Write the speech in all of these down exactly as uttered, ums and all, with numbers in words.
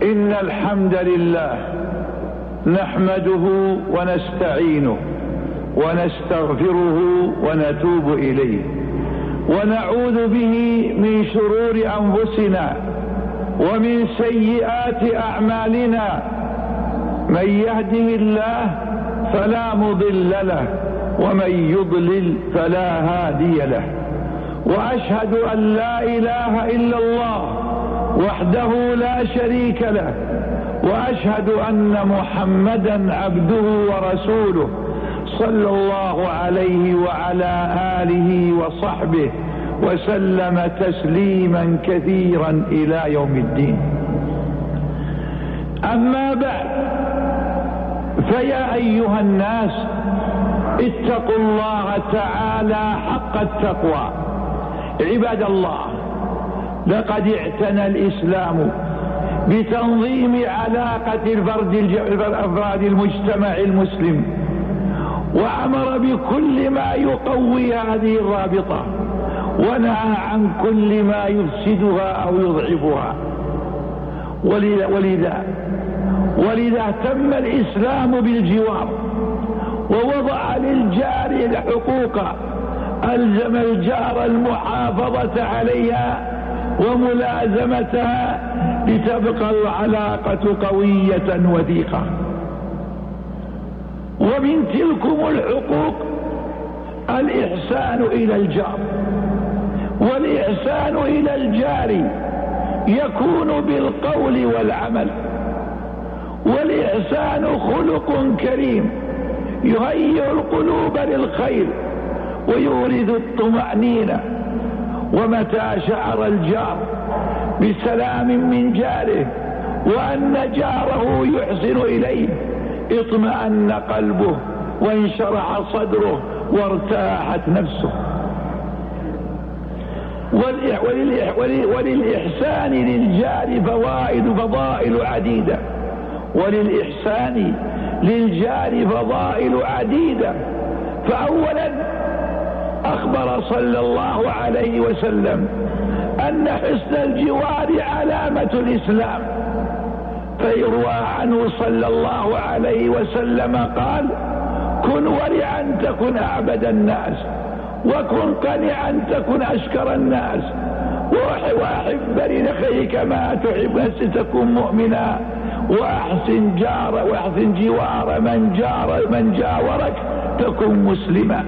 إن الحمد لله نحمده ونستعينه ونستغفره ونتوب إليه، ونعوذ به من شرور أنفسنا ومن سيئات أعمالنا. من يهده الله فلا مضل له ومن يضلل فلا هادي له، وأشهد أن لا إله إلا الله وحده لا شريك له، وأشهد أن محمدا عبده ورسوله صلى الله عليه وعلى آله وصحبه وسلم تسليما كثيرا إلى يوم الدين. أما بعد، فيا أيها الناس اتقوا الله تعالى حق التقوى. عباد الله، لقد اعتنى الإسلام بتنظيم علاقة الأفراد المجتمع المسلم، وأمر بكل ما يقوي هذه الرابطة، ونهى عن كل ما يفسدها أو يضعفها. ولذا ولذا اهتم الإسلام بالجوار، ووضع للجار الحقوق، ألزم الجار المحافظة عليها وملازمتها لتبقى العلاقة قوية وثيقة. ومن تلكم الحقوق الإحسان إلى الجار، والإحسان إلى الجار يكون بالقول والعمل. والإحسان خلق كريم يهيئ القلوب للخير ويورث الطمأنينة. ومتى شعر الجار بسلام من جاره وأن جاره يحسن إليه اطمأن قلبه وانشرح صدره وارتاحت نفسه. وللإحسان للجار فوائد فضائل عديدة وللإحسان للجار فضائل عديدة فأولا، أخبر صلى الله عليه وسلم أن حسن الجوار علامة الإسلام، فيروى عنه صلى الله عليه وسلم قال: كن ورعا تكن أعبد الناس، وكن قنعا تكن أشكر الناس، وأحب لأخيك ما تحب نفسك تكن مؤمنا، وأحسن جار وأحسن جوار من جار من جاورك تكن مسلما.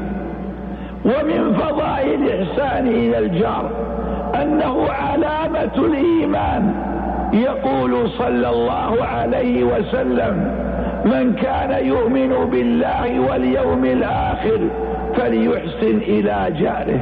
ومن فضائل الإحسان إلى الجار أنه علامة الإيمان. يقول صلى الله عليه وسلم: من كان يؤمن بالله واليوم الآخر فليحسن إلى جاره.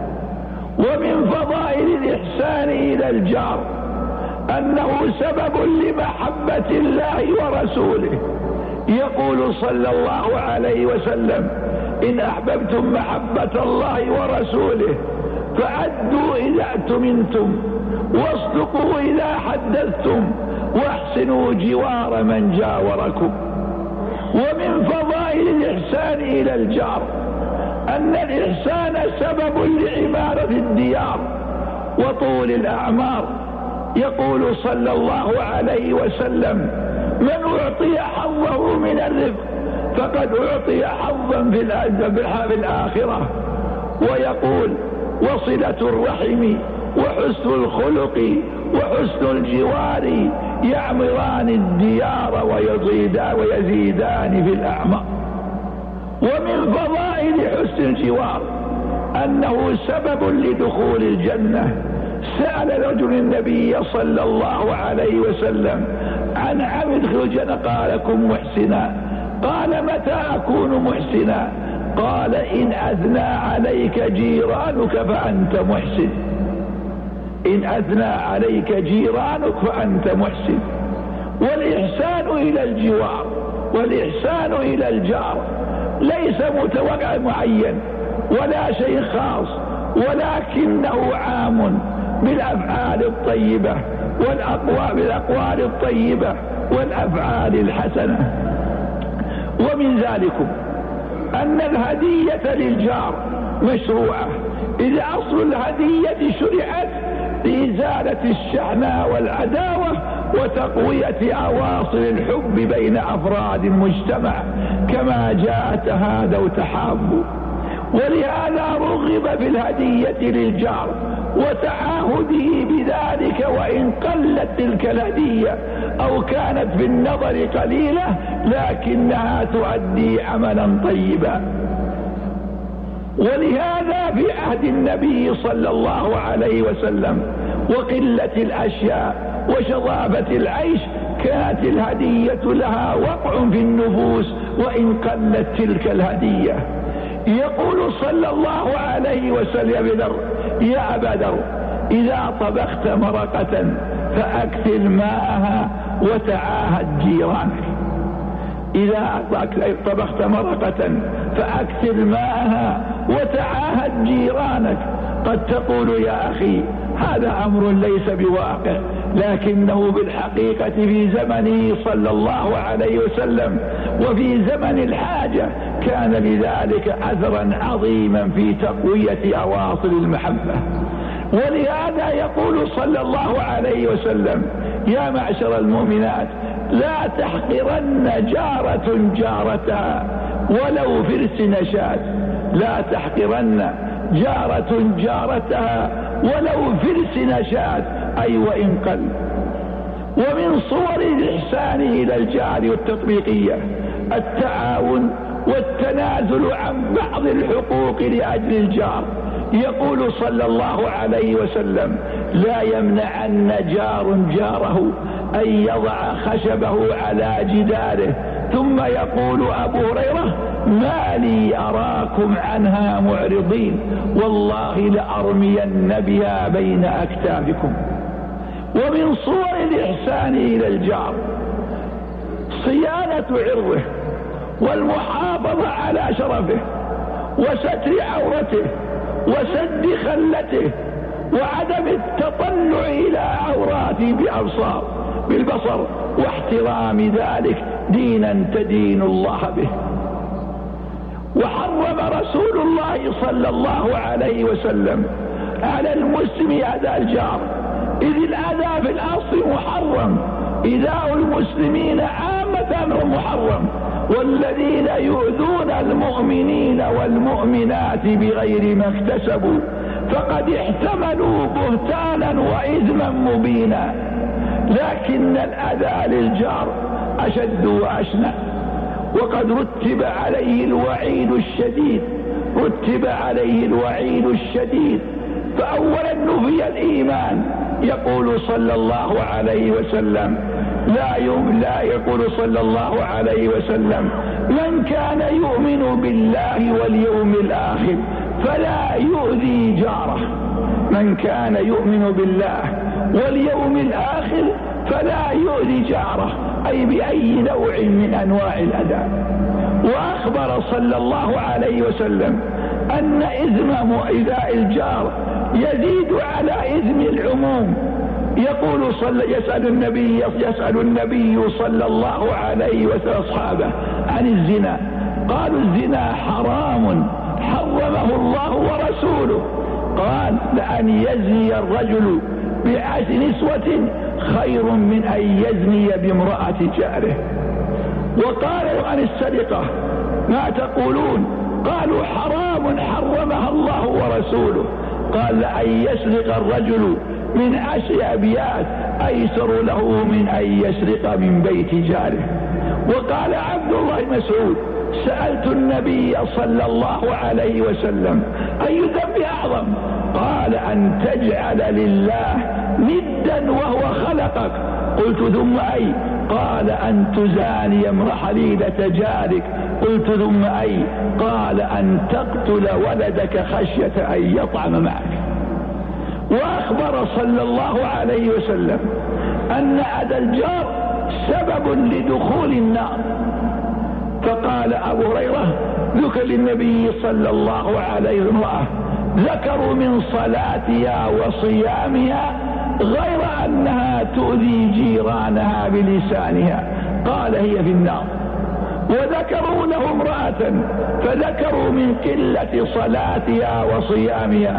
ومن فضائل الإحسان إلى الجار أنه سبب لمحبة الله ورسوله. يقول صلى الله عليه وسلم: إن أحببتم محبة الله ورسوله فأدوا إذا اؤتمنتم، واصدقوا إذا حدثتم، واحسنوا جوار من جاوركم. ومن فضائل الإحسان إلى الجار أن الإحسان سبب لعمارة الديار وطول الأعمار. يقول صلى الله عليه وسلم: من أعطي حظه من الرزق فقد أعطي حظا في الآخرة. ويقول: وصلة الرحم وحسن الخلق وحسن الجوار يعمران الديار ويزيدان في الأعمار. ومن فضائل حسن الجوار أنه سبب لدخول الجنة. سأل رجل النبي صلى الله عليه وسلم عن عمل ادخل الجنة، قال: كن محسنا. قال: متى أكون محسنا؟ قال: إن أثنى عليك جيرانك فأنت محسن. إن أثنى عليك جيرانك فأنت محسن. والإحسان إلى الجوار والإحسان إلى الجار ليس متوقع معين ولا شيء خاص، ولكنه عام بالأفعال الطيبة والأقوال بالأقوال الطيبة والأفعال الحسنة. ومن ذلكم أن الهدية للجار مشروعة، إذا أصل الهدية شرعت لإزالة الشحناء والعداوة وتقوية أواصر الحب بين أفراد المجتمع، كما جاء تهادوا تحابوا. ولهذا رغب في الهدية للجار وتعاهده بذلك، وإن قلت تلك الهدية أو كانت بالنظر قليلة لكنها تؤدي عملا طيبا. ولهذا في عهد النبي صلى الله عليه وسلم وقلة الأشياء وشظافة العيش كانت الهدية لها وقع في النفوس وإن قلت تلك الهدية. يقول صلى الله عليه وسلم يا أبا ذر إذا طبخت مرقة فأكثر ماءها وتعاهد جيرانك. إذا طبخت مرقة فأكثر ماءها وتعاهد جيرانك. قد تقول يا أخي هذا أمر ليس بواقع، لكنه بالحقيقة في زمنه صلى الله عليه وسلم وفي زمن الحاجة كان لذلك أثرا عظيما في تقوية أواصر المحبة. ولهذا يقول صلى الله عليه وسلم يا معشر المؤمنات لا تحقرن جارة جارتها ولو فرس نشات. لا تحقرن جارة جارتها ولو فرس نشات، أي وإن قل. ومن صور الإحسان إلى الجار والتطبيقية التعاون والتنازل عن بعض الحقوق لأجل الجار. يقول صلى الله عليه وسلم لا يمنعن جار جاره أن يضع خشبه على جداره، ثم يقول أبو هريرة ما لي أراكم عنها معرضين والله لأرمين بها بين أكتافكم. ومن صور الإحسان إلى الجار صيانة عرضه والمحافظة على شرفه وستر عورته وسد خلته وعدم التطلع إلى عوراته بأبصار بالبصر، واحترام ذلك دينا تدين الله به. وحرم رسول الله صلى الله عليه وسلم على المسلم أذى الجار، إذ الأذى في الأصل محرم، إيذاء المسلمين عامة أمر محرم. والذين يؤذون المؤمنين والمؤمنات بغير ما اكتسبوا فقد احتملوا بهتانا وإثما مبينا. لكن الأذى للجار أشد وأشنع، وقد رتب عليه الوعيد الشديد رتب عليه الوعيد الشديد. فأولا نفي الإيمان، يقول صلى الله عليه وسلم لا يوم لا يقول صلى الله عليه وسلم من كان يؤمن بالله واليوم الآخر فلا يؤذي جاره. من كان يؤمن بالله واليوم الآخر فلا يؤذي جاره، أي بأي نوع من أنواع الأذى. وأخبر صلى الله عليه وسلم أن إثم إيذاء الجار يزيد على إثم العموم. يقول صلى يسأل النبي يسأل النبي صلى الله عليه وسلم أصحابه عن الزنا، قالوا الزنا حرام حرمه الله ورسوله. قال لأن يزني الرجل بعشر نسوة خير من أن يزني بامرأة جاره. وقال عن السرقة ما تقولون؟ قالوا حرام حرمها الله ورسوله. قال لأن يسرق الرجل من عشر أبيات أيسر له من أن يسرق من بيت جاره. وقال عبد الله مسعود سألت النبي صلى الله عليه وسلم أي ذنب أعظم؟ قال أن تجعل لله ندا وهو خلقك. قلت ثم أي؟ قال أن تزاني امرأ حليلة جارك. قلت ثم أي؟ قال أن تقتل ولدك خشية أن يطعم معك. وأخبر صلى الله عليه وسلم أن أذى الجار سبب لدخول النار. فقال أبو هريرة ذكر للنبي صلى الله عليه وسلم ذكروا من صلاتها وصيامها غير أنها تؤذي جيرانها بلسانها، قال هي في النار. وذكروا له امرأة فذكروا من قلة صلاتها وصيامها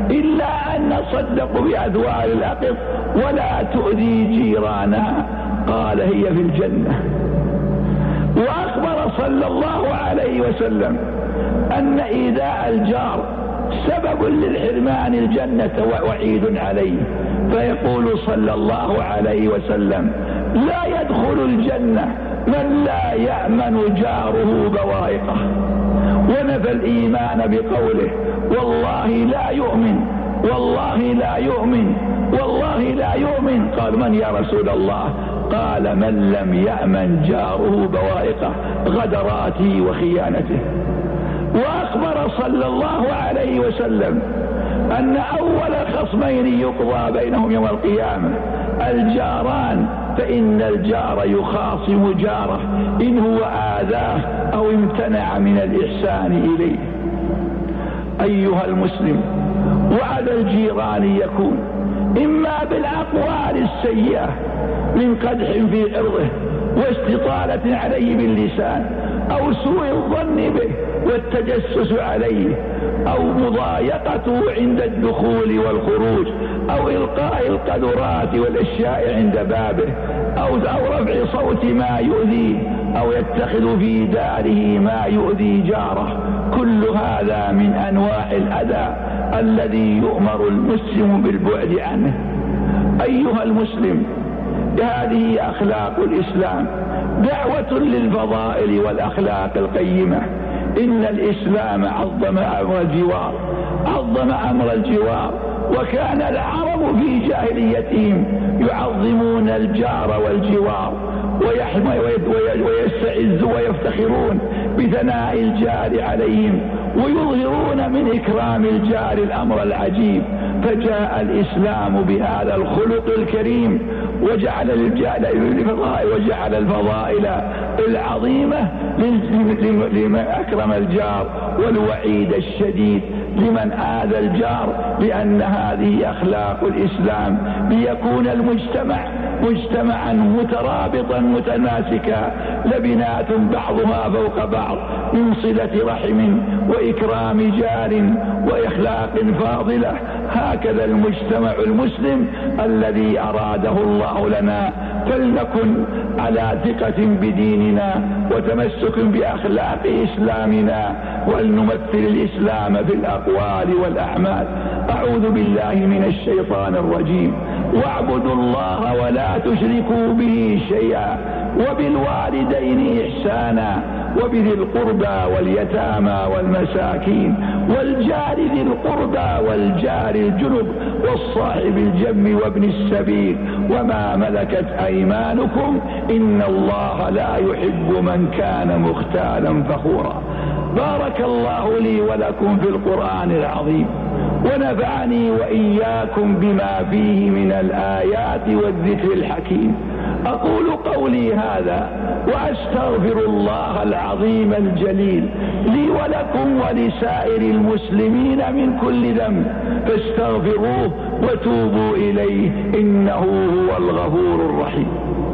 إلا أن نصدق بأذوار الأقط ولا تؤذي جيرانها. قال هي في الجنة. وأخبر صلى الله عليه وسلم أن إيذاء الجار سبب للحرمان الجنة ووعيد عليه، فيقول صلى الله عليه وسلم: لا يدخل الجنة من لا يأمن جاره بوائقه. ونفى الإيمان بقوله: والله لا يؤمن، والله لا يؤمن، والله لا يؤمن. قال: من يا رسول الله؟ قال: من لم يأمن جاره بوائقه، غدراته وخيانته. وأخبر صلى الله عليه وسلم أن أول خصمين يقضى بينهم يوم القيامة الجاران، فإن الجار يخاصم جاره إن هو آذاه أو امتنع من الإحسان إليه. أيها المسلم، وعد الجيران يكون إما بالأقوال السيئة من قدح في عرضه واستطالة عليه باللسان، أو سوء الظن به والتجسس عليه، أو مضايقته عند الدخول والخروج، أو إلقاء القذرات والأشياء عند بابه، أو أو رفع صوت ما يؤذيه، أو يتخذ في داره ما يؤذي جاره. كل هذا من أنواع الأذى الذي يؤمر المسلم بالبعد عنه. أيها المسلم، هذه أخلاق الإسلام، دعوة للفضائل والأخلاق القيمة. إن الإسلام عظم أمر الجوار، عظم أمر الجوار. وكان العرب في جاهليتهم يعظمون الجار والجوار، ويستعز ويفتخرون بثناء الجار عليهم، ويظهرون من إكرام الجار الأمر العجيب. فجاء الإسلام بهذا الخلق الكريم وجعل وجعل الفضائل العظيمة لمن أكرم الجار، والوعيد الشديد لمن آذى الجار، لأن هذه أخلاق الإسلام، ليكون المجتمع مجتمعا مترابطا متماسكا، لبنات بعضها فوق بعض من صلة رحم وإكرام جار وإخلاق فاضلة. هكذا المجتمع المسلم الذي أراده الله لنا. فلنكن على ثقة بديننا وتمسك بأخلاق إسلامنا، ولنمثل الإسلام في الأقوال والأعمال. أعوذ بالله من الشيطان الرجيم. واعبدوا الله ولا تشركوا به شيئا، وبالوالدين إحسانا، وبذي القربى واليتامى والمساكين، والجار ذي القربى والجار الجنب، والصاحب الجنب وابن السبيل، وما ملكت أيمانكم، إن الله لا يحب من كان مختالا فخورا. بارك الله لي ولكم في القرآن العظيم، ونفعني وإياكم بما فيه من الآيات والذكر الحكيم. أقول قولي هذا وأستغفر الله العظيم الجليل لي ولكم ولسائر المسلمين من كل ذنب، فاستغفروه وتوبوا إليه، إنه هو الغفور الرحيم.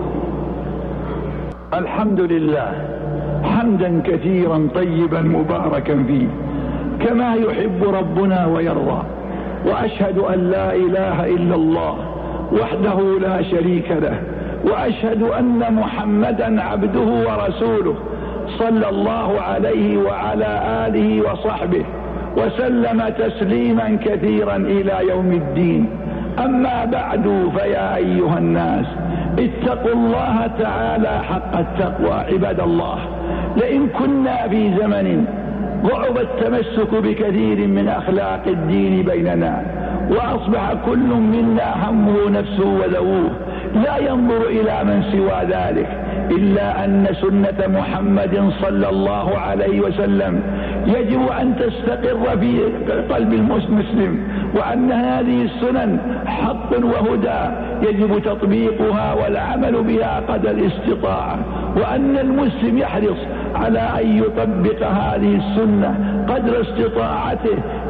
الحمد لله حمدا كثيرا طيبا مباركا فيه كما يحب ربنا ويرضى. وأشهد أن لا إله إلا الله وحده لا شريك له، وأشهد أن محمدا عبده ورسوله صلى الله عليه وعلى آله وصحبه وسلم تسليما كثيرا إلى يوم الدين. أما بعد، فيا أيها الناس، اتقوا الله تعالى حق التقوى. عباد الله، لئن كنا في زمن ضعف التمسك بكثير من أخلاق الدين بيننا، وأصبح كل منا همه نفسه وذووه، لا ينظر إلى من سوى ذلك، إلا أن سنة محمد صلى الله عليه وسلم يجب أن تستقر في قلب المسلم، وأن هذه السنن حق وهدى يجب تطبيقها والعمل بها قدر الاستطاعة، وأن المسلم يحرص على أن يطبق هذه السنة قدر استطاعته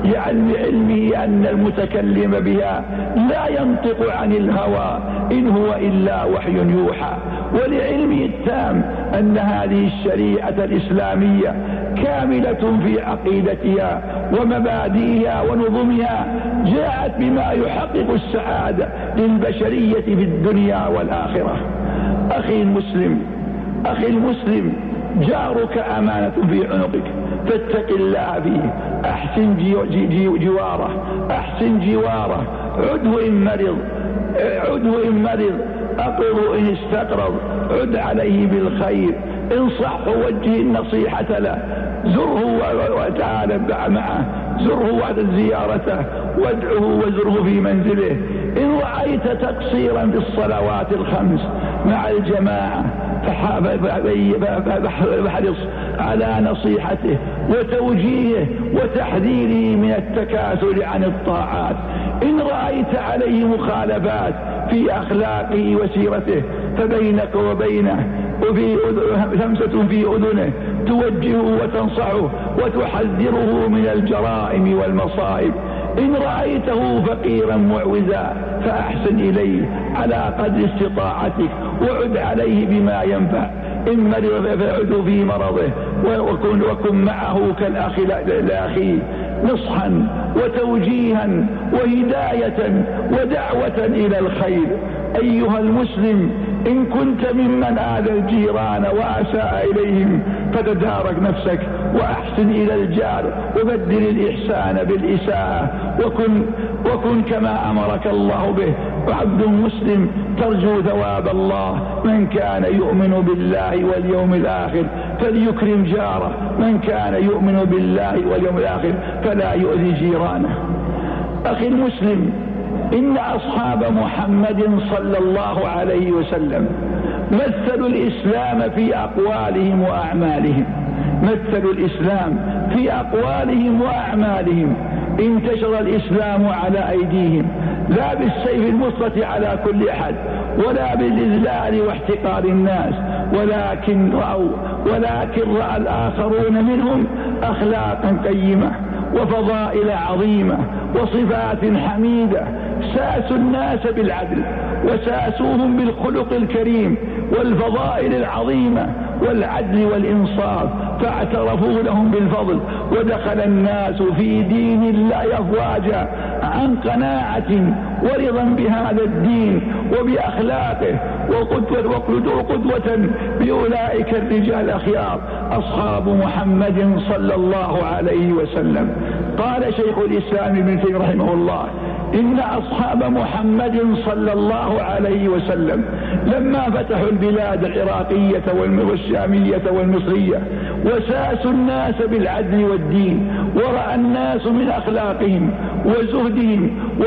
لعلم علمه أن المتكلم بها لا ينطق عن الهوى إن هو إلا وحي يوحى، ولعلمه التام أن هذه الشريعة الإسلامية كاملة في عقيدتها ومبادئها ونظمها، جاءت بما يحقق السعادة للبشرية في الدنيا والآخرة. أخي المسلم أخي المسلم جارك أمانة في عنقك، فاتق الله فيه، أحسن جي جي جواره أحسن جواره عده إن مرض عده إن مرض أقره إن استقرض، عد عليه بالخير، انصح ووجه النصيحة له، زره وتعالى معه، زره وعد زيارته، وادعه وزره في منزله. إن رأيت تقصيرا في الصلوات الخمس مع الجماعة فاحرص على نصيحته وتوجيهه وتحذيره من التكاسل عن الطاعات. إن رأيت عليه مخالفات في أخلاقه وسيرته فبينك وبينه وفي همسة في أذنه توجهه وتنصحه وتحذره من الجرائم والمصائب. إن رأيته فقيرا معوزا فأحسن إليه على قدر استطاعتك، وعد عليه بما ينفع. إن مرض فعد في مرضه وكن, وكن معه كالأخ لأخيه، نصحا وتوجيها وهداية ودعوة إلى الخير. أيها المسلم، إن كنت ممن آذى الجيران وأساء إليهم فتدارك نفسك وأحسن إلى الجار وبدل الإحسان بالإساءة، وكن, وكن كما أمرك الله به. وعبد مسلم ترجو ثواب الله من كان يؤمن بالله واليوم الآخر فليكرم جاره، من كان يؤمن بالله واليوم الآخر فلا يؤذي جيرانه. أخي المسلم، إن أصحاب محمد صلى الله عليه وسلم مثلوا الإسلام في أقوالهم وأعمالهم مثلوا الإسلام في أقوالهم وأعمالهم. انتشر الإسلام على أيديهم، لا بالسيف المسلط على كل أحد ولا بالإذلال واحتقار الناس، ولكن رأوا ولكن رأى الآخرون منهم أخلاقا قيمة وفضائل عظيمة وصفات حميدة، ساسوا الناس بالعدل وساسوهم بالخلق الكريم والفضائل العظيمة والعدل والإنصاف، فاعترفوا لهم بالفضل، ودخل الناس في دين الله أفواجا عن قناعة ورضا بهذا الدين وبأخلاقه، وقدوة قدوة بأولئك الرجال الأخيار أصحاب محمد صلى الله عليه وسلم. قال شيخ الإسلام ابن تيمية رحمه الله: إن أصحاب محمد صلى الله عليه وسلم لما فتحوا البلاد العراقية والشامية والمصرية وساسوا الناس بالعدل والدين، ورأى الناس من أخلاقهم وزهدهم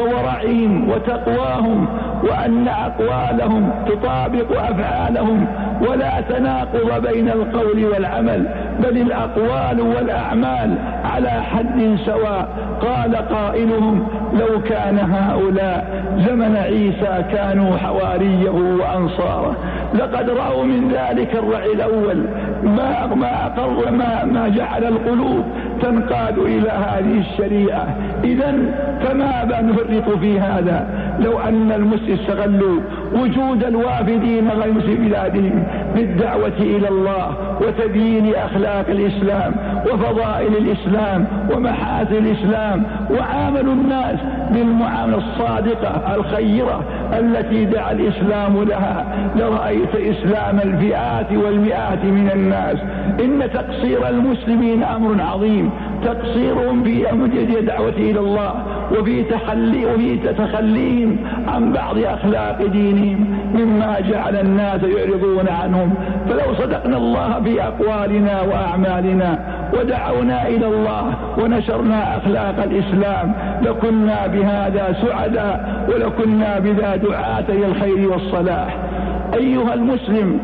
وورعهم وتقواهم وأن أقوالهم تطابق أفعالهم ولا تناقض بين القول والعمل، بل الأقوال والأعمال على حد سواء. قال قائلهم: لو كان هؤلاء زمن عيسى كانوا حواريه وأنصاره. لقد رأوا من ذلك الرعي الأول ما ما أقر ما, ما جعل القلوب تنقاد إلى هذه الشريعة. إذن فما نفرط في هذا؟ لو أن المسلمين استغلوا وجود الوافدين غير في بلادهم بالدعوة إلى الله وتبيين أخلاق الإسلام وفضائل الإسلام ومحاسن الإسلام، وعاملوا الناس بالمعاملة الصادقة الخيرة التي دعا الإسلام لها، لرأيت إسلام الفئات والمئات من الناس. إن تقصير المسلمين أمر عظيم، تقصيرهم في أمر الدعوة إلى الله وفي تخلي وفي تخليهم عن بعض أخلاق دينهم مما جعل الناس يعرضون عنهم. فلو صدقنا الله في أقوالنا وأعمالنا ودعونا إلى الله ونشرنا أخلاق الإسلام لكنا بهذا سعداء، ولكنا بذا دعاة إلى الخير والصلاح. أيها المسلم،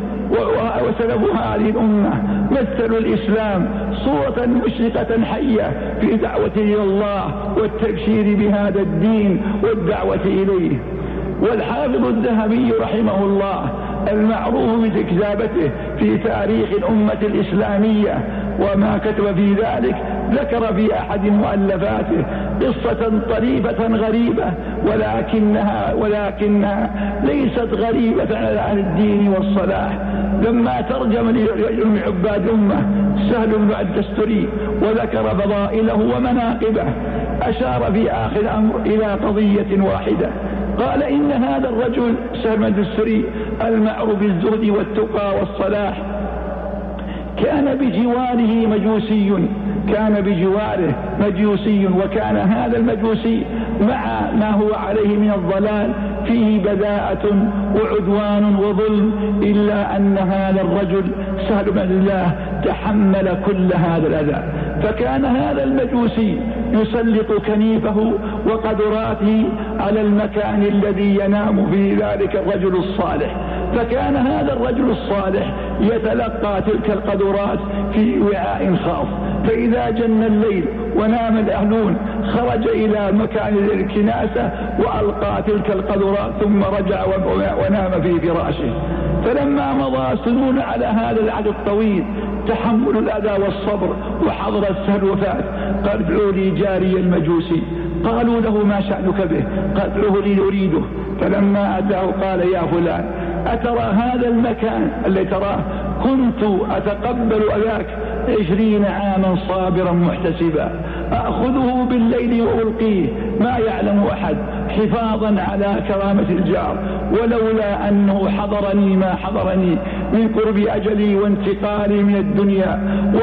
وسلف هذه الأمة مثلوا الإسلام صورة مشرقة حية في دعوة إلى الله والتبشير بهذا الدين والدعوة إليه. والحافظ الذهبي رحمه الله المعروف بكتابته في تاريخ الأمة الإسلامية وما كتب في ذلك ذكر في أحد مؤلفاته قصة طريفة غريبة، ولكنها ولكنها ليست غريبة على أهل الدين والصلاح. لما ترجم لرجل من عباد أمة سهل بن الدستري وذكر فضائله ومناقبه، أشار في آخر الأمر إلى قضية واحدة، قال إن هذا الرجل سهل بن الدستري المعروف بالزهد والتقى والصلاح كان بجواره مجوسي كان بجواره مجوسي وكان هذا المجوسي مع ما هو عليه من الضلال فيه بداءة وعدوان وظلم، إلا أن هذا الرجل سهل بن الله تحمل كل هذا الأذى. فكان هذا المجوسي يسلط كنيفه وقدراته على المكان الذي ينام فيه ذلك الرجل الصالح، فكان هذا الرجل الصالح يتلقى تلك القدرات في وعاء خاص، فإذا جن الليل ونام الأهلون خرج إلى مكان الكناسة وألقى تلك القدرات ثم رجع ونام في فراشه. فلما مضى سنون على هذا العهد الطويل تحمل الأذى والصبر وحضر السهل وفات، قال ادعوا لي جاري المجوسي. قالوا له ما شأنك به؟ قال ادعوه لي أريده. فلما أتاه قال يا فلان أترى هذا المكان الذي تراه كنت أتقبل أذاك عشرين عاما صابرا محتسبا، أخذه بالليل وألقيه ما يعلم أحد حفاظا على كرامة الجار، ولولا أنه حضرني ما حضرني من قرب أجلي وانتقالي من الدنيا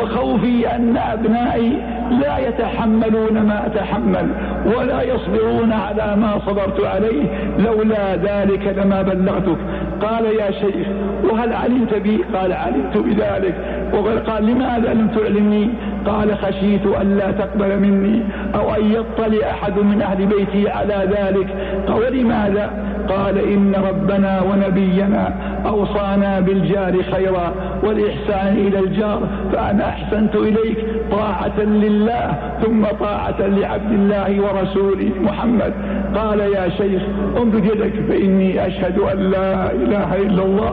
وخوفي أن أبنائي لا يتحملون ما أتحمل ولا يصبرون على ما صبرت عليه، لولا ذلك لما بلغتك. قال يا شيخ وهل علمت بي؟ قال علمت بذلك. وقال لماذا لم تعلمني؟ قال خشيت أن لا تقبل مني أو أن يطلع أحد من أهل بيتي على ذلك. قال لماذا؟ قال إن ربنا ونبينا أوصانا بالجار خيرا والإحسان إلى الجار، فأنا أحسنت إليك طاعة لله ثم طاعة لعبد الله ورسوله محمد. قال يا شيخ امدد يدك فإني أشهد أن لا إله إلا الله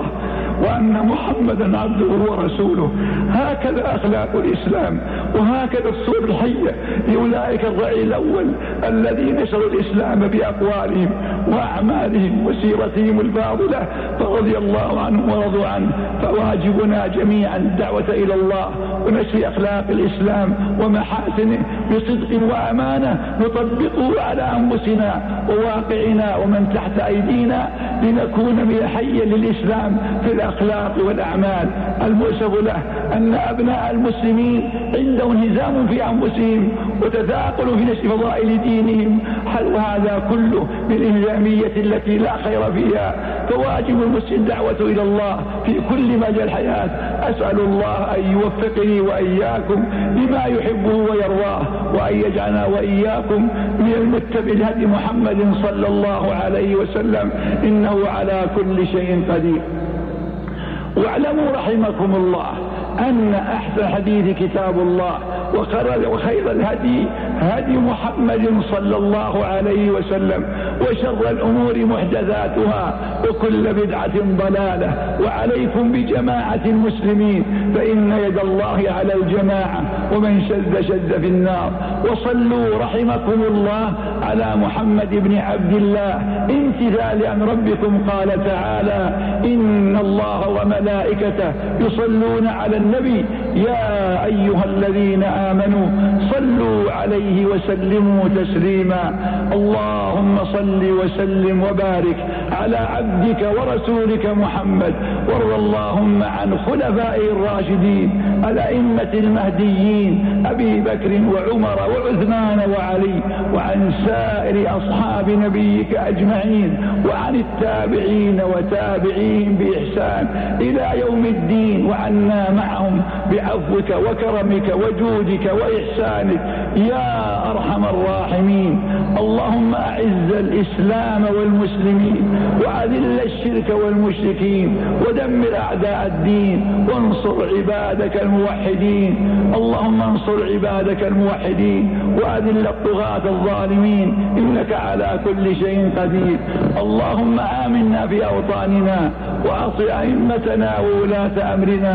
وأن محمدا عبده ورسوله. هكذا أخلاق الإسلام وهكذا الصور الحية لأولئك الرعي الأول الذين نشروا الإسلام بأقوالهم وأعمالهم وسيرتهم الفاضلة فرضي الله عنهم ورضوا عنه. فواجبنا جميعا الدعوة إلى الله ونشر أخلاق الإسلام ومحاسنه بصدق وأمانة نطبقه على أنفسنا وواقعنا ومن تحت أيدينا لنكون من حيا للإسلام في الأخلاق والأعمال. المؤسف له أن أبناء المسلمين عندهم انهزام في أنفسهم وتثاقل في نشر فضائل دينهم، وهذا كله من الإنهزامية التي لا خير فيها. فواجب المسلم الدعوة إلى الله في كل مجال الحياة. أسأل الله أن يوفقني وإياكم لما يحبه ويرضاه، وأن يجعلنا وإياكم من المتبع لهدي محمد صلى الله عليه وسلم، إنه على كل شيء قدير. واعلموا رحمكم الله أن أحسن حديث كتاب الله وخير الهدي هدي محمد صلى الله عليه وسلم، وشر الأمور محدثاتها وكل بدعة ضلالة. وعليكم بجماعة المسلمين فإن يد الله على الجماعة ومن شذ شذ في النار. وصلوا رحمكم الله على محمد بن عبد الله امتثال عن ربكم. قال تعالى إن الله وملائكته يصلون على النبي يا أيها الذين آمنوا صلوا عليه وسلموا تسليما. اللهم صل وسلم وبارك على عبدك ورسولك محمد، وارض اللهم عن خلفائه الراشدين الأئمة المهديين أبي بكر وعمر وعثمان وعلي، وعن سائر أصحاب نبيك أجمعين، وعن التابعين وتابعين بإحسان إلى يوم الدين، وعنا معهم بعفوك وكرمك وجودك وإحسانك يا أرحم الراحمين. اللهم أعز الإسلام والمسلمين وأذل الشرك والمشركين ودمر أعداء الدين وانصر عبادك الموحدين. اللهم انصر عبادك الموحدين وأذل الطغاة الظالمين إنك على كل شيء قدير. اللهم آمنا في أوطاننا وأصل أئمتنا وولاة أمرنا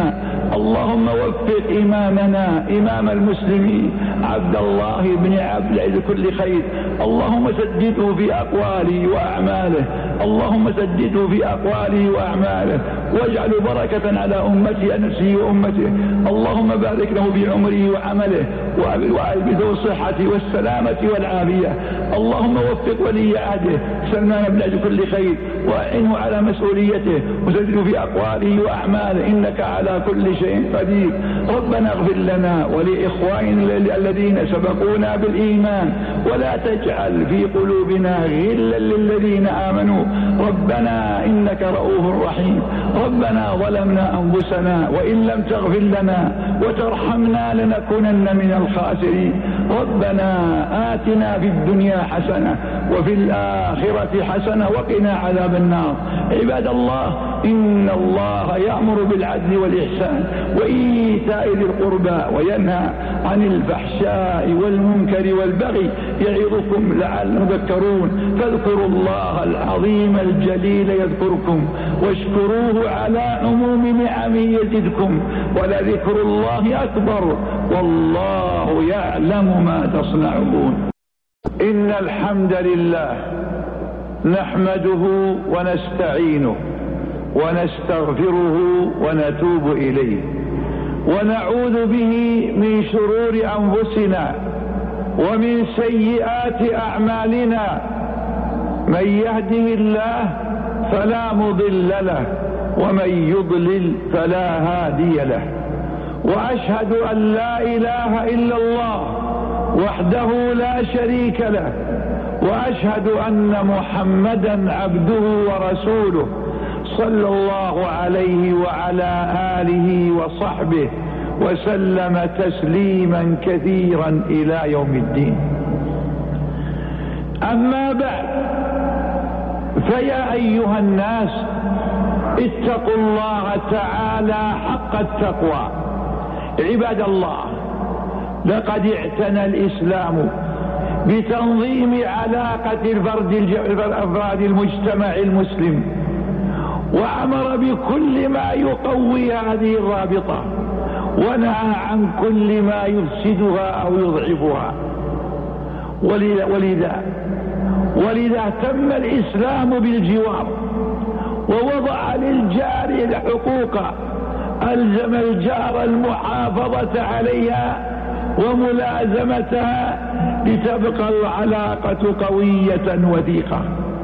اللهم وفق إمامنا إمام المسلمين عبد الله بن عبد العزيز كل خير، اللهم سدده في أقواله وأعماله، اللهم سدده في أقواله وأعماله، واجعل بركة على أمته نفسه وأمته، اللهم بارك له في عمره وعمله وألبسه الصحة والسلامة والعافية، اللهم وفق ولي عهده سلمان بن عبد كل خير وأعنه على مسؤوليته وسدده في أقواله وأعماله، إنك على كل شيء قدير. ربنا اغفر لنا ولإخواننا الذين سبقونا بالإيمان ولا تجعل في قلوبنا غلا للذين آمنوا، ربنا إنك رؤوف رحيم. ربنا ظلمنا أنفسنا وإن لم تغفر لنا وترحمنا لنكونن من الخاسرين. ربنا آتنا في الدنيا حسنة وفي الآخرة حسنة وقنا عذاب النار. عباد الله، إن الله يأمر بالعدل والإحسان وإيتاء ذي القربى وينهى عن الفحشاء والمنكر والبغي يعظكم لعلكم تذكرون. فاذكروا الله العظيم الجليل يذكركم واشكروه على عموم نعمه يزدكم ولذكر الله أكبر والله يعلم ما تصنعون. إن الحمد لله نحمده ونستعينه ونستغفره ونتوب إليه ونعوذ به من شرور أنفسنا ومن سيئات أعمالنا. من يهده الله فلا مضل له ومن يضلل فلا هادي له، وأشهد أن لا إله إلا الله وحده لا شريك له، وأشهد أن محمدا عبده ورسوله صلى الله عليه وعلى آله وصحبه وسلم تسليما كثيرا إلى يوم الدين. أما بعد، فيا أيها الناس اتقوا الله تعالى حق التقوى. عباد الله، لقد اعتنى الإسلام بتنظيم علاقة الفرد أفراد المجتمع المسلم، وأمر بكل ما يقوي هذه الرابطة ونهى عن كل ما يفسدها أو يضعفها. ولذا ولذا اهتم الإسلام بالجوار ووضع للجار الحقوق، ألزم الجار المحافظة عليها وملازمتها لتبقى العلاقة قوية وثيقة.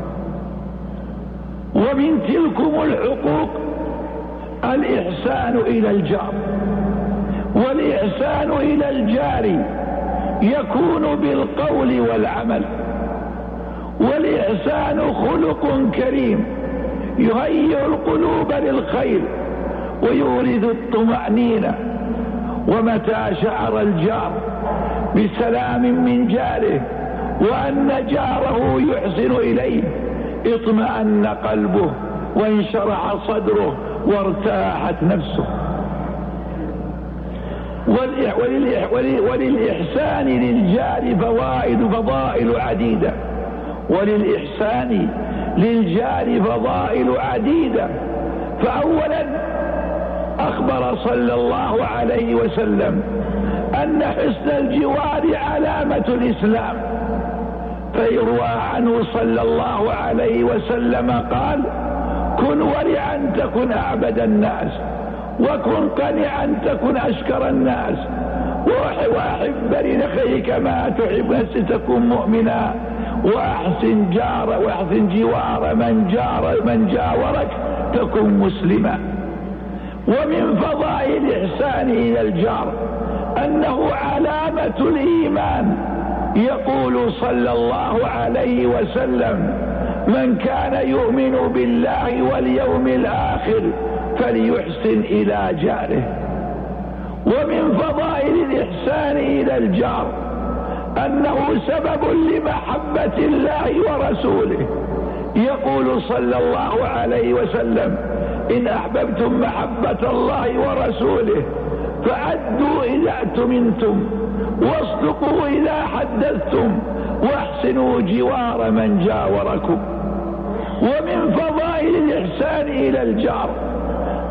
ومن تلكم الحقوق الإحسان إلى الجار، والإحسان إلى الجار يكون بالقول والعمل، والإحسان خلق كريم يهيئ القلوب للخير ويورث الطمأنينة. ومتى شعر الجار بسلام من جاره وأن جاره يحسن إليه اطمأن قلبه وانشرح صدره وارتاحت نفسه. وللإحسان للجار فوائد فضائل عديدة وللإحسان للجار فضائل عديدة. فأولا، أخبر صلى الله عليه وسلم أن حسن الجوار علامة الإسلام، فيروى عنه صلى الله عليه وسلم قال: كن ورعا تكن أعبد الناس، وكن قنعا تكن أشكر الناس، وأحب لأخيك ما تحب نفسك تكن مؤمنا، وأحسن جار وأحسن جوار من جار من جاورك تكن مسلما. ومن فضائل الإحسان إلى الجار أنه علامة الإيمان. يقول صلى الله عليه وسلم: من كان يؤمن بالله واليوم الآخر فليحسن إلى جاره. ومن فضائل الإحسان إلى الجار أنه سبب لمحبة الله ورسوله. يقول صلى الله عليه وسلم: إن أحببتم محبة الله ورسوله فأدوا إذا اؤتمنتم، واصدقوا إذا حدثتم، واحسنوا جوار من جاوركم. ومن فضائل الإحسان إلى الجار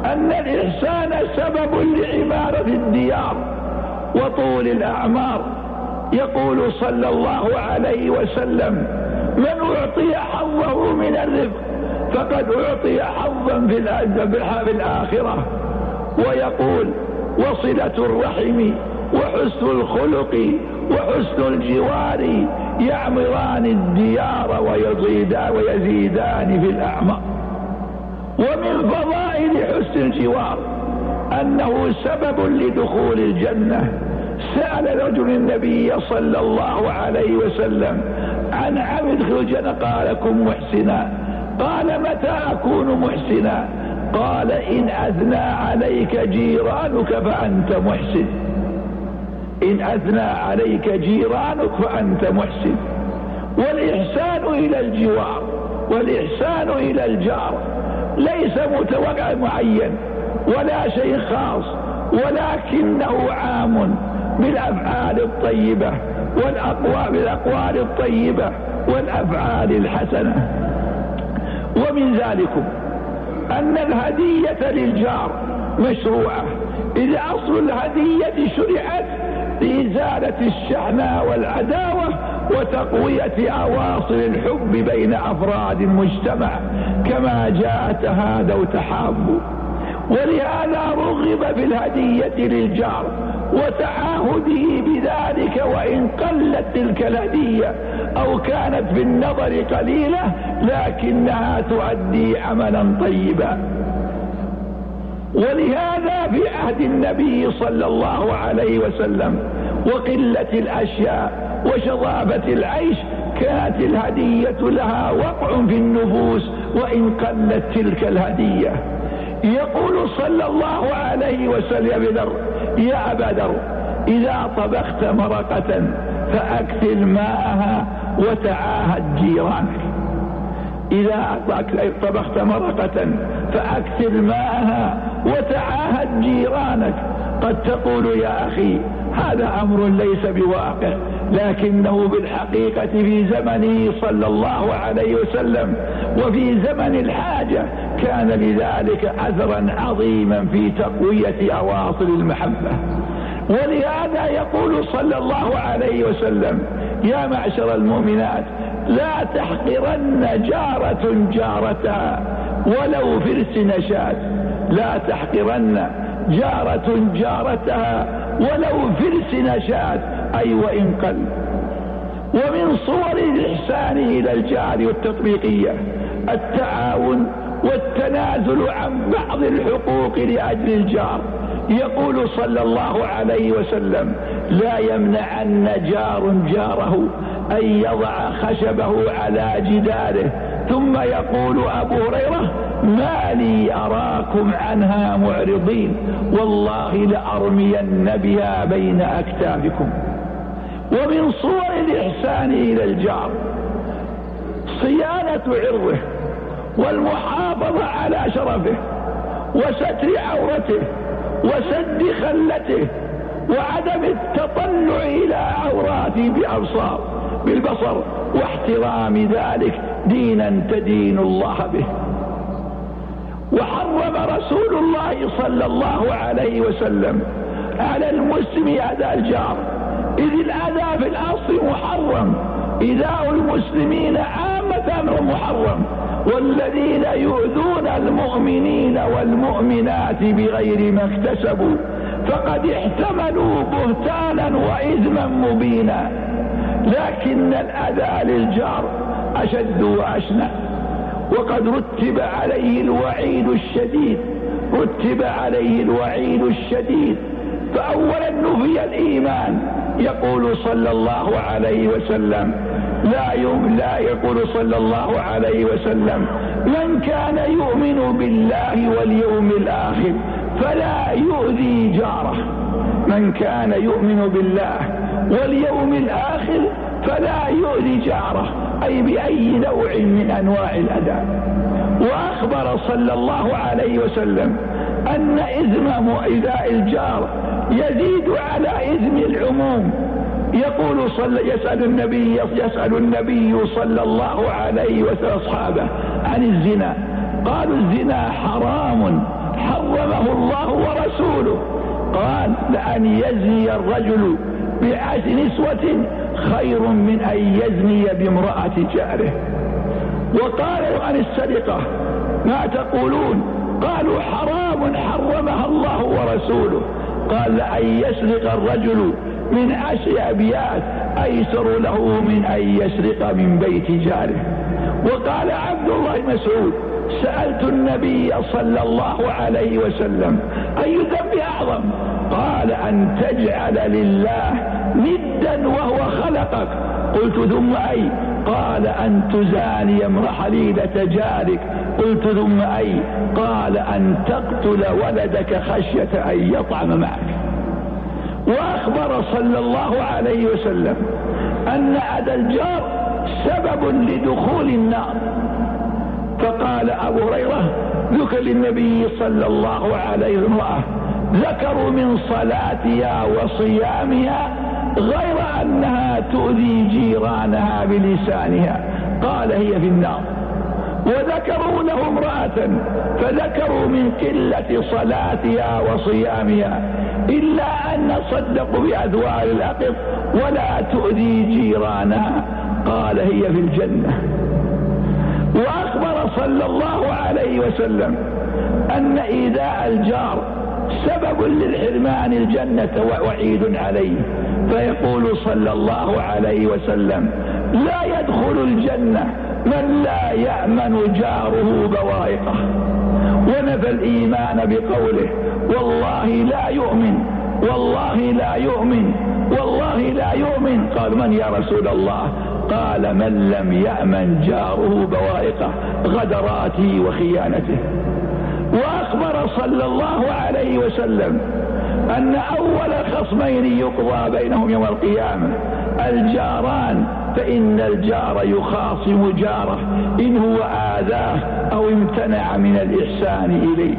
أن الإحسان سبب لعمارة الديار وطول الأعمار. يقول صلى الله عليه وسلم: من أعطي حظه من الرزق فقد أعطي حظا في الآخرة. ويقول: وصلة الرحم وحسن الخلق وحسن الجوار يعمران الديار ويزيدان في الأعمار. ومن فضائل حسن الجوار أنه سبب لدخول الجنة. سأل رجل النبي صلى الله عليه وسلم عن عمل ادخل الجنة، قال: كن محسنا. قال: متى أكون محسنا؟ قال: إن أثنى عليك جيرانك فأنت محسن. إن أثنى عليك جيرانك فأنت محسن. والإحسان إلى الجوار والإحسان إلى الجار ليس متوقع معين ولا شيء خاص، ولكنه عام بالأفعال الطيبة والأقوال بالأقوال الطيبة والأفعال الحسنة. ومن ذلك أن الهدية للجار مشروعة، إذا أصل الهدية شرعت لإزالة الشحناء والعداوة وتقوية أواصر الحب بين أفراد المجتمع، كما جاء تهادوا تحابوا. ولهذا رغب في الهدية للجار وتعاهده بذلك، وإن قلت تلك الهدية أو كانت بالنظر قليلة لكنها تؤدي عملا طيبا. ولهذا في عهد النبي صلى الله عليه وسلم وقلة الأشياء وشظافة العيش كانت الهدية لها وقع في النفوس وإن قلت تلك الهدية. يقول صلى الله عليه وسلم: يا بدر يا أبا ذر، إذا طبخت مرقة فأكثر ماءها وتعاهد جيرانك. إذا طبخت مرقة فأكثر ماءها وتعاهد جيرانك. قد تقول: يا أخي هذا أمر ليس بواقع، لكنه بالحقيقة في زمنه صلى الله عليه وسلم وفي زمن الحاجة كان لذلك أثرا عظيما في تقوية أواصر المحبة. ولهذا يقول صلى الله عليه وسلم: يا معشر المؤمنات، لا تحقرن جارة جارتها ولو فرس نشات. لا تحقرن جارة جارتها ولو فرس نشات، أي وإن قل. ومن صور الإحسان إلى الجار والتطبيقية التعاون والتنازل عن بعض الحقوق لأجل الجار. يقول صلى الله عليه وسلم: لا يمنعن جار جاره أن يضع خشبه على جداره. ثم يقول أبو هريرة: ما لي أراكم عنها معرضين، والله لأرمين بها بين أكتافكم. ومن صور الإحسان إلى الجار صيانة عرضه والمحافظة على شرفه وستر عورته وسد خلته وعدم التطلع إلى عوراته بأبصار بالبصر، واحترام ذلك دينا تدين الله به. وحرم رسول الله صلى الله عليه وسلم على المسلم أذى الجار، إذ الأذى في الأصل محرم. إيذاء المسلمين عامة أمر محرم، والذين يؤذون المؤمنين والمؤمنات بغير ما اكتسبوا فقد احتملوا بهتانا وإثما مبينا. لكن الأذى للجار أشد وأشنع، وقد رتب عليه الوعيد الشديد رتب عليه الوعيد الشديد. فأولا نفي الإيمان. يقول صلى الله عليه وسلم لا يوم لا يقول صلى الله عليه وسلم: من كان يؤمن بالله واليوم الآخر فلا يؤذي جاره. من كان يؤمن بالله واليوم الآخر فلا يؤذي جاره، أي بأي نوع من أنواع الأذى. وأخبر صلى الله عليه وسلم أن إثم إيذاء الجار يزيد على إثم العموم. يقول صلى يسأل النبي يسأل النبي صلى الله عليه وسلم أصحابه عن الزنا، قالوا: الزنا حرام حرمه الله ورسوله. قال لأن يزني الرجل بعشر نسوة خير من أن يزني بامرأة جاره. وقالوا عن السرقة ما تقولون؟ قالوا حرام حرمها الله ورسوله. قال لأن يسرق الرجل من عشر أبيات أيسر له من أن يسرق من بيت جاره. وقال عبد الله مسعود سألت النبي صلى الله عليه وسلم أي ذنب أعظم؟ قال أن تجعل لله ندا وهو خلقك. قلت ثم أي؟ قال أن تزاني امرأ حليلة جارك. قلت ثم أي؟ قال أن تقتل ولدك خشية أن يطعم معك. وأخبر صلى الله عليه وسلم أن أذى الجار سبب لدخول النار. فقال أبو هريرة ذكر للنبي صلى الله عليه وسلم ذكروا من صلاتها وصيامها غير أنها تؤذي جيرانها بلسانها، قال هي في النار. وذكروا له امرأة فذكروا من قلة صلاتها وصيامها إلا أن صدقوا بأذوار الأقط ولا تؤذي جيرانها، قال هي في الجنة. وأخبر صلى الله عليه وسلم أن إيذاء الجار سبب للحرمان الجنة ووعيد عليه. فيقول صلى الله عليه وسلم لا يدخل الجنة من لا يأمن جاره بوائقه. ونفى الإيمان بقوله والله لا يؤمن والله لا يؤمن والله لا يؤمن. قال من يا رسول الله؟ قال من لم يأمن جاره بوائقه غدراته وخيانته. وأخبر صلى الله عليه وسلم أن أول خصمين يقضى بينهم يوم القيامة الجاران، فإن الجار يخاصم جاره إن هو آذاه أو امتنع من الإحسان إليه.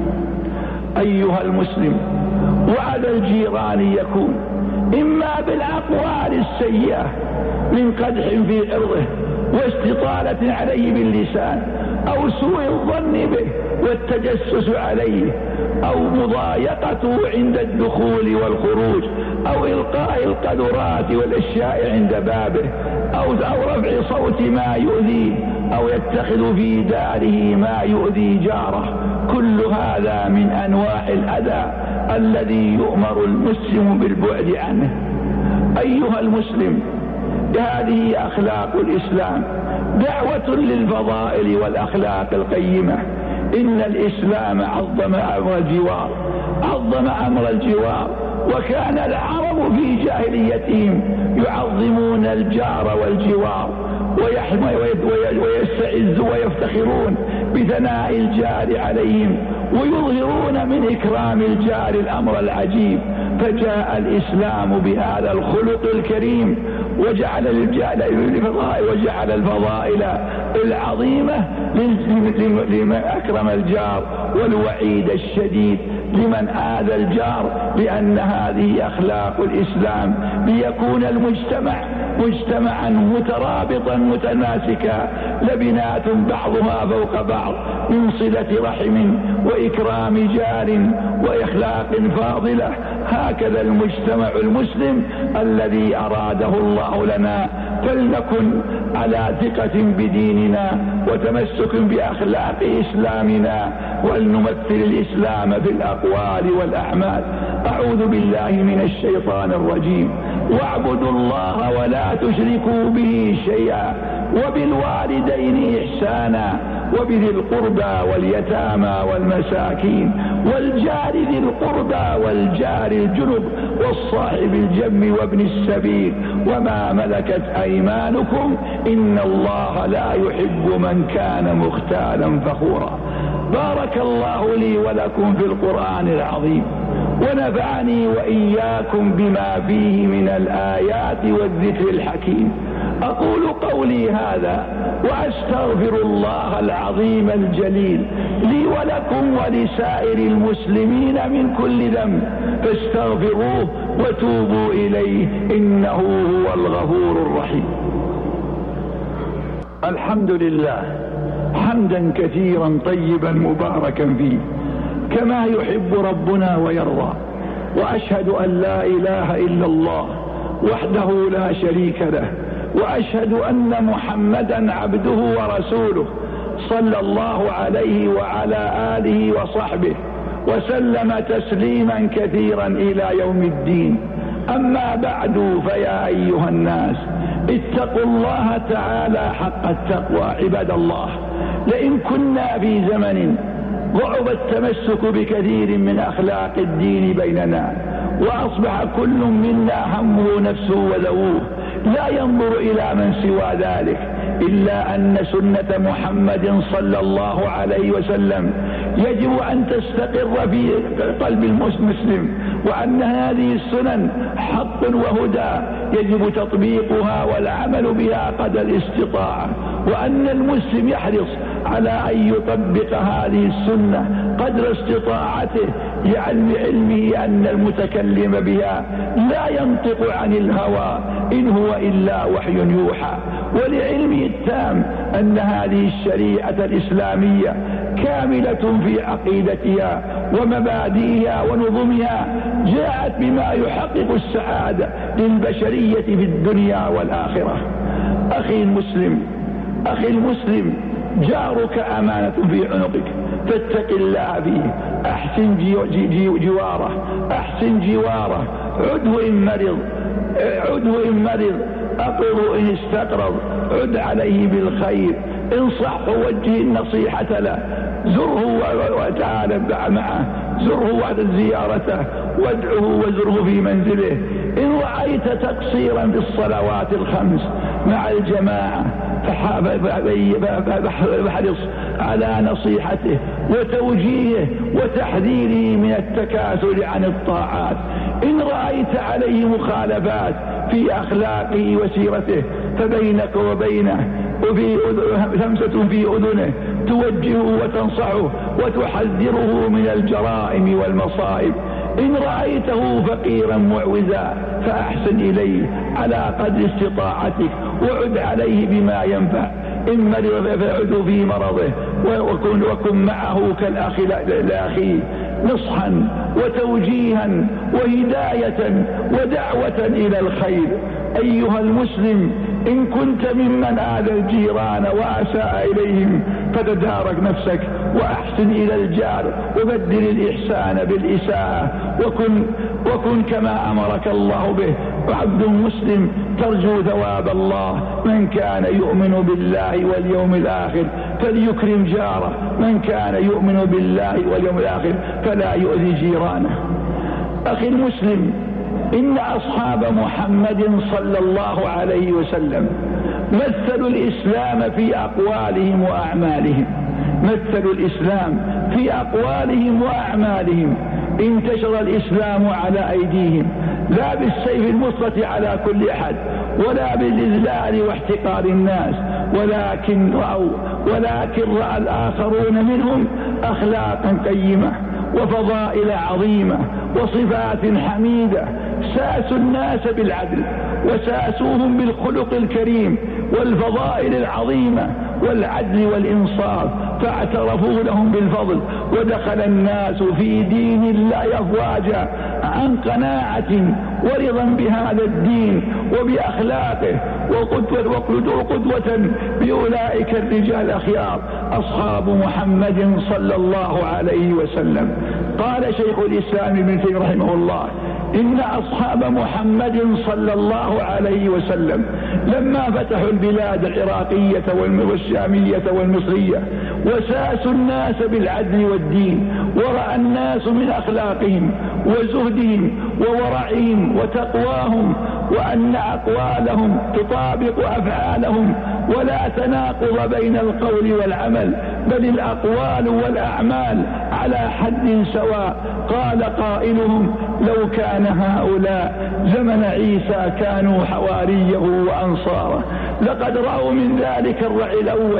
أيها المسلم، وعد الجيران يكون إما بالأقوال السيئة من قدح في عرضه واستطالة عليه باللسان أو سوء الظن به والتجسس عليه أو مضايقته عند الدخول والخروج أو إلقاء القذرات والأشياء عند بابه أو, أو رفع صوت ما يؤذيه أو يتخذ في داره ما يؤذي جاره. كل هذا من أنواع الأذى الذي يؤمر المسلم بالبعد عنه. أيها المسلم، هذه أخلاق الإسلام دعوة للفضائل والأخلاق القيمة. إن الإسلام عظم أمر الجوار عظم أمر الجوار وكان العرب في جاهليتهم يعظمون الجار والجوار ويستعز ويفتخرون بثناء الجار عليهم ويظهرون من إكرام الجار الأمر العجيب. فجاء الإسلام بهذا الخلق الكريم وجعل وجعل الفضائل العظيمة لمن أكرم الجار والوعيد الشديد لمن آذى الجار، لأن هذه أخلاق الإسلام ليكون المجتمع مجتمعا مترابطا متماسكا لبنات بعضها فوق بعض من صلة رحم وإكرام جار وإخلاق فاضلة. هكذا المجتمع المسلم الذي أراده الله لنا. فلنكن على ثقة بديننا وتمسك بأخلاق إسلامنا ولنمثل الإسلام في الأقوال والأعمال. أعوذ بالله من الشيطان الرجيم. واعبدوا الله ولا تشركوا به شيئا وبالوالدين إحسانا وبذي القربى واليتامى والمساكين والجار ذي القربى والجار الجنب والصاحب الجنب وابن السبيل وما ملكت أيمانكم إن الله لا يحب من كان مختالا فخورا. بارك الله لي ولكم في القرآن العظيم ونفعني وإياكم بما فيه من الآيات والذكر الحكيم. أقول قولي هذا وأستغفر الله العظيم الجليل لي ولكم ولسائر المسلمين من كل ذنب فاستغفروه وتوبوا إليه إنه هو الغفور الرحيم. الحمد لله حمدا كثيرا طيبا مباركا فيه كما يحب ربنا ويرضى، وأشهد أن لا إله إلا الله وحده لا شريك له، وأشهد أن محمدا عبده ورسوله صلى الله عليه وعلى آله وصحبه وسلم تسليما كثيرا إلى يوم الدين. أما بعد، فيا أيها الناس اتقوا الله تعالى حق التقوى. عباد الله، لئن كنا في زمن ضعف التمسك بكثير من أخلاق الدين بيننا، وأصبح كل منا همه نفسه وذووه، لا ينظر إلى من سوى ذلك، إلا أن سنة محمد صلى الله عليه وسلم يجب أن تستقر في قلب المسلم، وأن هذه السنن حق وهدى يجب تطبيقها والعمل بها قدر الاستطاعة، وأن المسلم يحرص على أن يطبق هذه السنة قدر استطاعته، لعلم علمه أن المتكلم بها لا ينطق عن الهوى إن هو إلا وحي يوحى، ولعلمه التام أن هذه الشريعة الإسلامية كاملة في عقيدتها ومبادئها ونظمها، جاءت بما يحقق السعادة للبشرية في الدنيا والآخرة. أخي المسلم أخي المسلم جارك أمانة في عنقك، فاتق الله فيه، أحسن جي جي جواره أحسن جواره عده إن مرض عده إن مرض أقره إن استقرض، عد عليه بالخير، انصح ووجه النصيحة له، زره وتعالى معه، زره بعد زيارته، وادعه وزره في منزله. إن رأيت تقصيرا في الصلوات الخمس مع الجماعة فاحرص على نصيحته وتوجيهه وتحذيره من التكاسل عن الطاعات. إن رأيت عليه مخالفات في أخلاقه وسيرته فبينك وبينه وفي همسة في أذنه توجهه وتنصحه وتحذره من الجرائم والمصائب. إن رأيته فقيرا معوزا فأحسن إليه على قدر استطاعتك، وعد عليه بما ينفع. إن مرض فعد في مرضه، وكن, وكن معه كالأخ لأخيه، نصحا وتوجيها وهداية ودعوة إلى الخير. أيها المسلم، إن كنت ممن آذى الجيران وأساء إليهم فتدارك نفسك وأحسن إلى الجار، وبدل الإحسان بالإساءة، وكن, وكن كما أمرك الله به. وعبد مسلم ترجو ثواب الله، من كان يؤمن بالله واليوم الآخر فليكرم جاره، من كان يؤمن بالله واليوم الآخر فلا يؤذي جيرانه. أخي المسلم، إن أصحاب محمد صلى الله عليه وسلم مثلوا الإسلام في أقوالهم وأعمالهم مثلوا الإسلام في أقوالهم وأعمالهم. انتشر الإسلام على أيديهم، لا بالسيف المسلط على كل أحد، ولا بالإذلال واحتقار الناس، ولكن رأوا ولكن رأى الآخرون منهم أخلاقا قيمة وفضائل عظيمة وصفات حميدة، ساسوا الناس بالعدل وساسوهم بالخلق الكريم والفضائل العظيمة والعدل والإنصاف، فاعترفوا لهم بالفضل، ودخل الناس في دين الله أفواجا عن قناعة ورضا بهذا الدين وبأخلاقه، وقدوة قدوة بأولئك الرجال الأخيار أصحاب محمد صلى الله عليه وسلم. قال شيخ الإسلام ابن تيمية رحمه الله: إن أصحاب محمد صلى الله عليه وسلم لما فتحوا البلاد العراقية والشامية والمصرية وساسوا الناس بالعدل والدين، ورأى الناس من أخلاقهم وزهدهم وورعهم وتقواهم وأن أقوالهم تطابق أفعالهم ولا تناقض بين القول والعمل، بل الأقوال والأعمال على حد سواء. قال قائلهم: لو كان هؤلاء زمن عيسى كانوا حواريه وأنصاره. لقد رأوا من ذلك الرعي الأول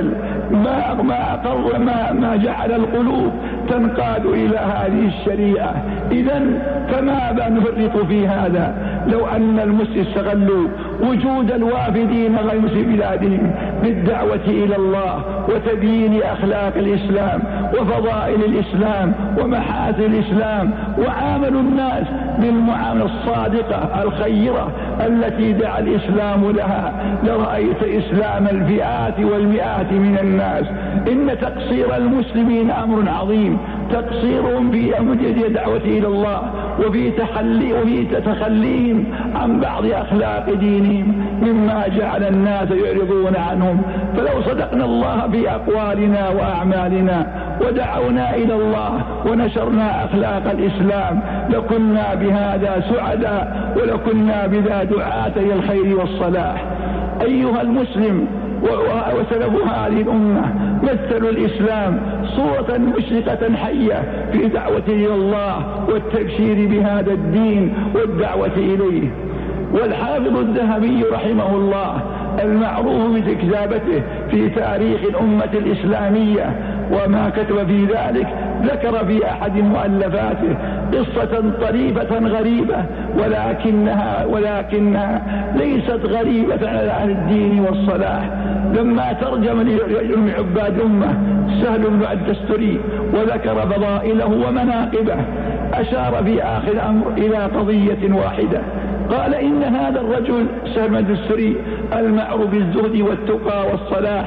ما ما أقر ما, ما جعل القلوب تنقاد إلى هذه الشريعة. إذن فما نفرط في هذا؟ لو أن المسلمين استغلوا وجود الوافدين غير بلادهم بالدعوة إلى الله وتبيين أخلاق الإسلام وفضائل الإسلام ومحاسن الإسلام، وعاملوا الناس بالمعاملة الصادقة الخيرة التي دعا الإسلام لها، لرأيت إسلام الفئات والمئات من الناس. إن تقصير المسلمين أمر عظيم، تقصيرهم في أمر الدعوة إلى الله وفي تخلي وفي تخليهم عن بعض أخلاق دينهم مما جعل الناس يعرضون عنهم. فلو صدقنا الله في أقوالنا وأعمالنا ودعونا إلى الله ونشرنا أخلاق الإسلام لكنا بهذا سعداء ولكنا بذا دعاة إلى الخير والصلاح. أيها المسلم وسلف هذه الأمة مثلوا الإسلام صورة مشرقة حية في دعوة إلى الله والتبشير بهذا الدين والدعوة إليه. والحافظ الذهبي رحمه الله المعروف بكتابته في تاريخ الأمة الإسلامية وما كتب في ذلك، ذكر في أحد مؤلفاته قصة طريفة غريبة ولكنها ولكنها ليست غريبة على أهل الدين والصلاح. لما ترجم لرجل من عباد أمة سهل بن الدستري وذكر فضائله ومناقبه، أشار في آخر الأمر إلى قضية واحدة، قال إن هذا الرجل سهل بن الدستري المعروف بالزهد والتقى والصلاح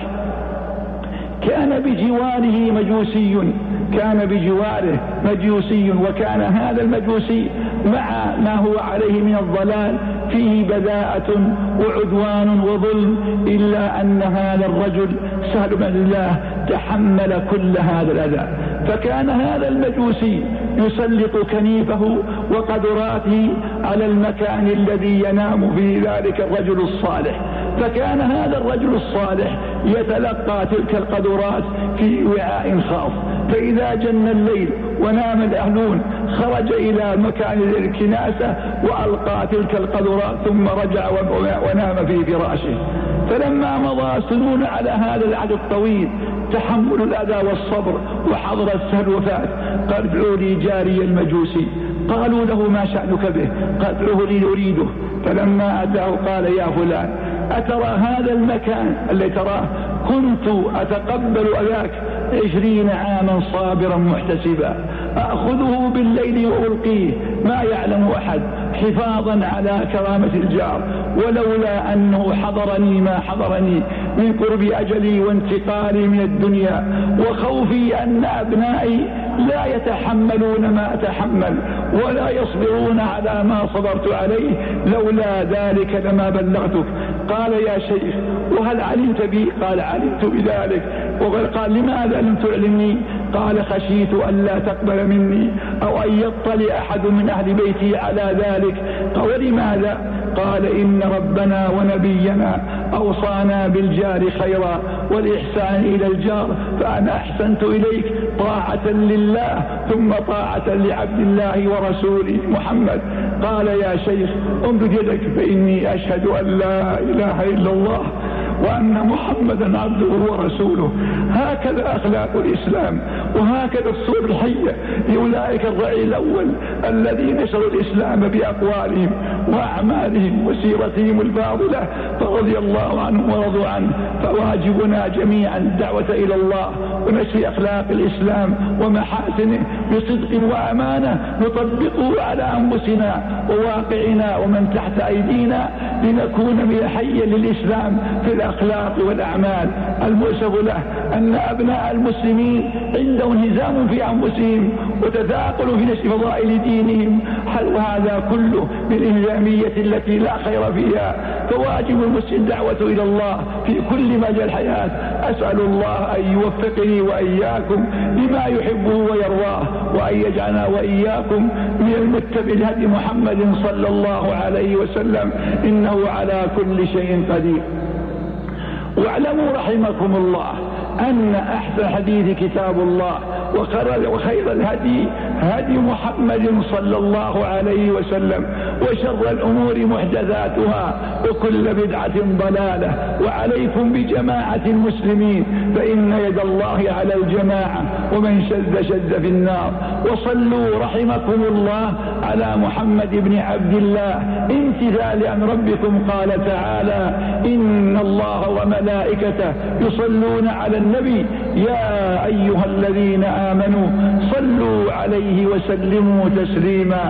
كان بجواره مجوسي كان بجواره مجوسي وكان هذا المجوسي مع ما هو عليه من الضلال فيه بذاءة وعدوان وظلم، إلا أن هذا الرجل سهل بن الله تحمل كل هذا الأذى. فكان هذا المجوسي يسلط كنيفه وقدراته على المكان الذي ينام فيه ذلك الرجل الصالح، فكان هذا الرجل الصالح يتلقى تلك القدرات في وعاء خاص، فإذا جن الليل ونام الأهلون خرج إلى مكان الكناسة وألقى تلك القدرات ثم رجع ونام في فراشه. فلما مضى سنون على هذا العهد الطويل تحمل الأذى والصبر وحضر السهل وفات، قال ادعوا لي جاري المجوسي. قالوا له ما شأنك به؟ قال ادعوه لي أريده. فلما أتاه قال يا فلان أترى هذا المكان الذي تراه كنت أتقبل أذاك عشرين عاما صابرا محتسبا، أخذه بالليل وألقيه ما يعلم أحد حفاظا على كرامة الجار، ولولا أنه حضرني ما حضرني من قرب أجلي وانتقالي من الدنيا وخوفي أن أبنائي لا يتحملون ما أتحمل ولا يصبرون على ما صبرت عليه لولا ذلك لما بلغتك. قال يا شيخ وهل علمت بي؟ قال علمت بذلك. وقال لماذا لم تعلمني؟ قال خشيت أن لا تقبل مني أو أن يطلع أحد من أهل بيتي على ذلك. قال لماذا؟ قال إن ربنا ونبينا أوصانا بالجار خيرا والإحسان إلى الجار، فأنا أحسنت إليك طاعة لله ثم طاعة لعبد الله ورسوله محمد. قال يا شيخ امدد يدك فإني أشهد أن لا إله إلا الله وأن محمدا عبده ورسوله. هكذا أخلاق الإسلام وهكذا الصور الحية لأولئك الرعي الأول الذين نشروا الإسلام بأقوالهم وأعمالهم وسيرتهم الفاضلة فرضي الله عنهم ورضوا عنه. فواجبنا جميعا الدعوة إلى الله ونشر أخلاق الإسلام ومحاسنه بصدق وأمانة نطبقه على أنفسنا وواقعنا ومن تحت أيدينا لنكون بحيا للإسلام في الأخلاق والأعمال. المؤسف له أن أبناء المسلمين عندهم انهزام في أنفسهم وتثاقل في نشر فضائل دينهم، حل هذا كله بالإنهزامية التي لا خير فيها. فواجب المسلم الدعوة إلى الله في كل مجال الحياة. أسأل الله أن يوفقني وإياكم لما يحبه ويرضاه، وأن يجعلنا وإياكم من المتبع لهدي محمد صلى الله عليه وسلم، إنه على كل شيء قدير. واعلموا رحمكم الله أن أحسن حديث كتاب الله وخير الهدي هدي محمد صلى الله عليه وسلم، وشر الأمور محدثاتها وكل بدعة ضلالة. وعليكم بجماعة المسلمين فإن يد الله على الجماعة، ومن شذ شذ في النار. وصلوا رحمكم الله على محمد بن عبد الله امتثالا عن ربكم. قال تعالى: إن الله وملائكته يصلون على النبي يا أيها الذين آمنوا صلوا عليه وسلموا تسليما.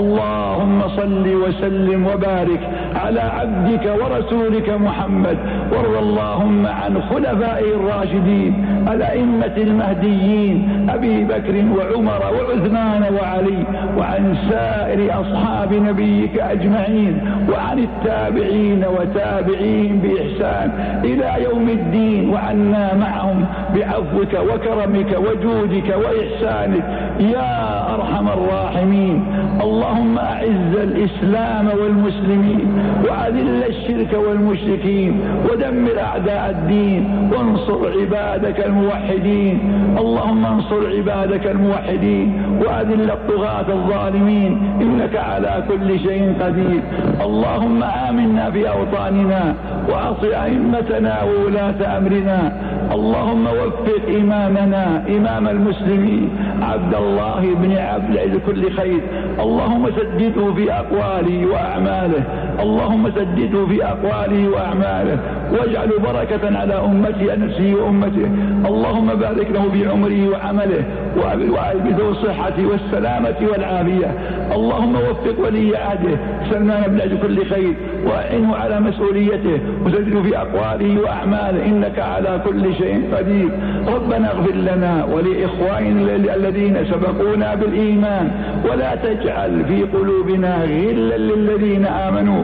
اللهم صل وسلم وبارك على عبدك ورسولك محمد، وارض اللهم عن خلفائه الراشدين الأئمة المهديين أبي بكر وعمر وعثمان وعلي، وعن سائر أصحاب نبيك أجمعين، وعن التابعين وتابعين بإحسان إلى يوم الدين، وعنا معهم بعفوك وكرمك وجودك وإحسانك يا أرحم الراحمين. اللهم أعز الإسلام والمسلمين، وأذل الشرك والمشركين، ودمر أعداء الدين، وانصر عبادك الموحدين. اللهم انصر عبادك الموحدين، وأذل الطغاة الظالمين، إنك على كل شيء قدير. اللهم آمنا في أوطاننا، وأصل أئمتنا وولاة أمرنا. اللهم وفق إمامنا إمام المسلمين عبد الله بن عبد العزيز كل خير. اللهم سدده في أقواله وأعماله، اللهم سدده في أقواله وأعماله، واجعل بركة على أمته نفسه وأمته. اللهم بارك له بعمره وعمله، وألبسه الصحة والسلامة والعافية. اللهم وفق ولي عهده سلمان بن عبد كل خير، وأعنه على مسؤوليته، وسدده في أقواله وأعماله، إنك على كل شيء قدير. ربنا اغفر لنا ولإخواننا الذين سبقونا بالإيمان، ولا تجعل في قلوبنا غلا للذين آمنوا.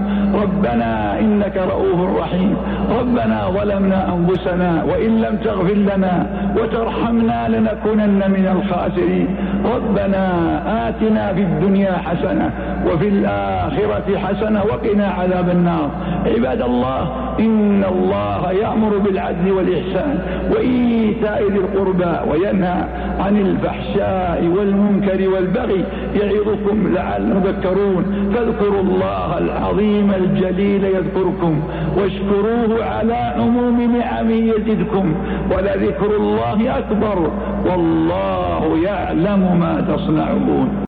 ربنا إنك رؤوف رحيم. ربنا ظلمنا أنفسنا وإن لم تغفر لنا وترحمنا لنكونن من الخاسرين. ربنا آتنا في الدنيا حسنة وفي الآخرة حسنة وقنا عذاب النار. عباد الله، إن الله يأمر بالعدل والإحسان وإيتاء ذي القربى، وينهى عن الفحشاء والمنكر والبغي، يعظكم لعلكم تذكرون. فاذكروا الله العظيم الجليل يذكركم، واشكروه على عموم نعمه يزدكم، ولذكر الله أكبر، والله يعلم ما تصنعون.